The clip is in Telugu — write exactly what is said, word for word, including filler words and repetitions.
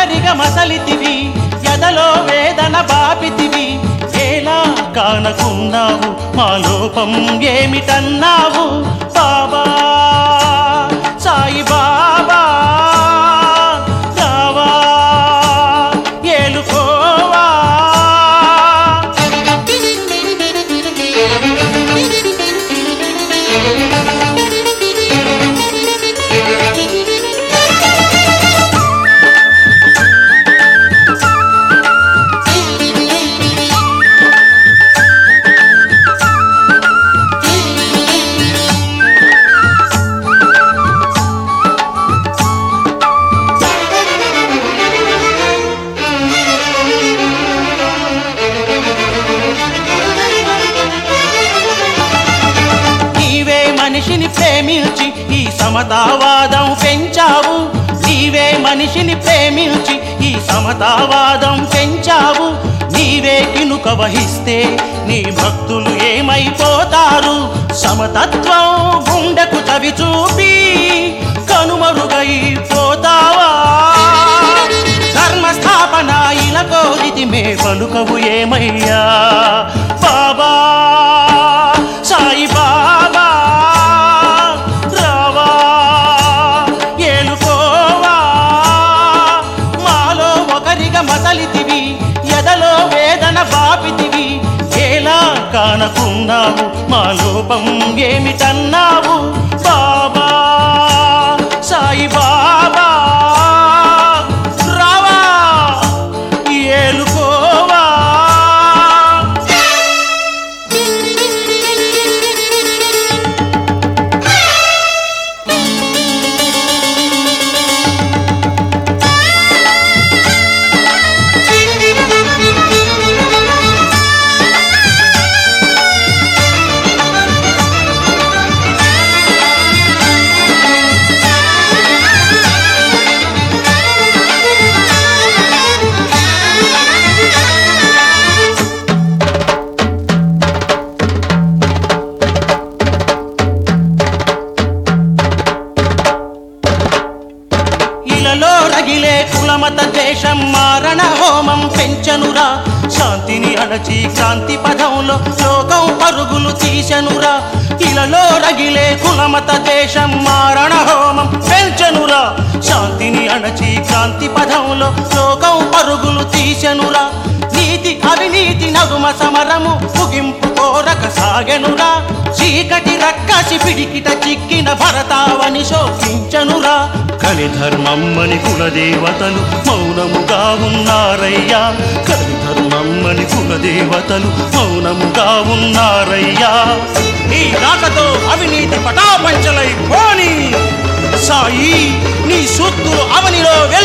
ఒకరిగా మసలితివి ఎదలో వేదన బాపితివి ఎలా కానకున్నావు మా లోపం ఏమిటన్నావు బాబా సాయి బాబా రావా ఏలుకోవా మనిషిని ప్రేమించి ఈ సమతావాదం పెంచావు నీవే మనిషిని ప్రేమించి ఈ సమతావాదం పెంచావు నీవే కినుక వహిస్తే నీ భక్తులు ఏమైపోతారు సమతత్వం గుండెకు చవి చూపి కనుమరుగైపోతావా ధర్మస్థాపన ఇలా కోరితి మే పలుకవు ఏమయ్యా బాబా సాయి బాబా మసలితివి ఎదలో వేదన బాపితివి ఎలా కానకున్నావు మా లోపం ఏమిటన్నావు బాబా సాయి బాబా రావా ఏలుకోవా రగిలే కులమత దేశం మారణ హోమం పెంచనురా శాంతిని అణచి క్రాంతి పదంలో లోకం పరుగులు తీసెనురా ఇలలో రగిలే కులమత దేశం మారణ హోమం పెంచనురా శాంతిని అణచి క్రాంతి పదంలో లోకం పరుగులు తీసెనురా నీతి అవినీతి నగుమ సమరము ముగింపు కోరక సాగెనురా చీకటి రక్కసి పిడికిట చిక్కిన భరతావని శోకించనురా కలిధర్మమ్మని కులదేవతలు మౌనముగా ఉన్నారయ్యా కలిధర్మమ్మని కులదేవతలు మౌనముగా ఉన్నారయ్యా ఈ రాకతో అవినీతి పటాపంచలై పోని సాయి నీ సూత్తులు అవనిలో